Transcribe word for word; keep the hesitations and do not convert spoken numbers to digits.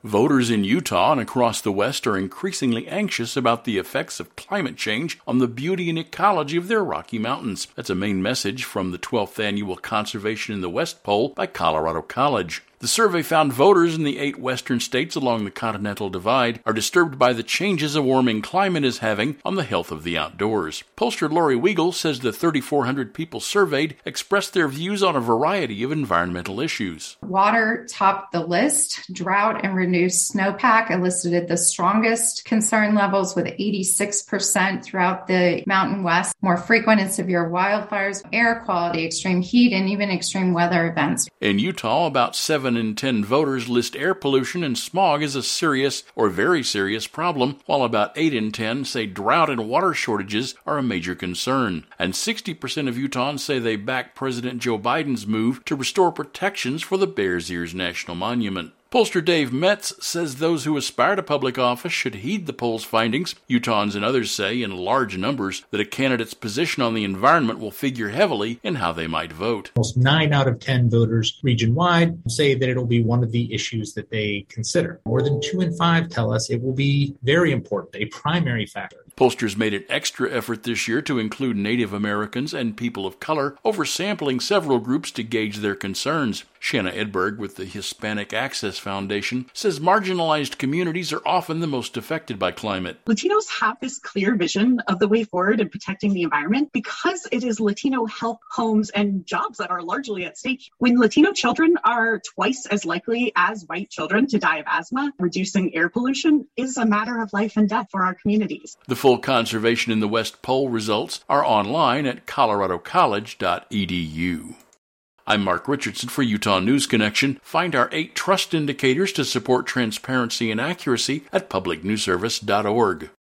Voters in Utah and across the West are increasingly anxious about the effects of climate change on the beauty and ecology of their Rocky Mountains. That's a main message from the twelfth Annual Conservation in the West poll by Colorado College. The survey found voters in the eight western states along the Continental Divide are disturbed by the changes a warming climate is having on the health of the outdoors. Pollster Lori Weigel says the three thousand four hundred people surveyed expressed their views on a variety of environmental issues. Water topped the list. Drought and reduced snowpack elicited the strongest concern levels with eighty-six percent throughout the Mountain West. More frequent and severe wildfires, air quality, extreme heat, and even extreme weather events. In Utah, about seven in ten voters list air pollution and smog as a serious or very serious problem, while about eight in ten say drought and water shortages are a major concern. And sixty percent of Utahns say they back President Joe Biden's move to restore protections for the Bears Ears National Monument. Pollster Dave Metz says those who aspire to public office should heed the poll's findings. Utahns and others say in large numbers that a candidate's position on the environment will figure heavily in how they might vote. Almost nine out of ten voters region-wide say that it'll be one of the issues that they consider. More than two in five tell us it will be very important, a primary factor. Pollsters made an extra effort this year to include Native Americans and people of color, oversampling several groups to gauge their concerns. Shanna Edberg with the Hispanic Access Foundation says marginalized communities are often the most affected by climate. Latinos have this clear vision of the way forward in protecting the environment because it is Latino health, homes, and jobs that are largely at stake. When Latino children are twice as likely as white children to die of asthma, reducing air pollution is a matter of life and death for our communities. The full Conservation in the West poll results are online at colorado college dot e d u. I'm Mark Richardson for Utah News Connection. Find our eight trust indicators to support transparency and accuracy at public news service dot org.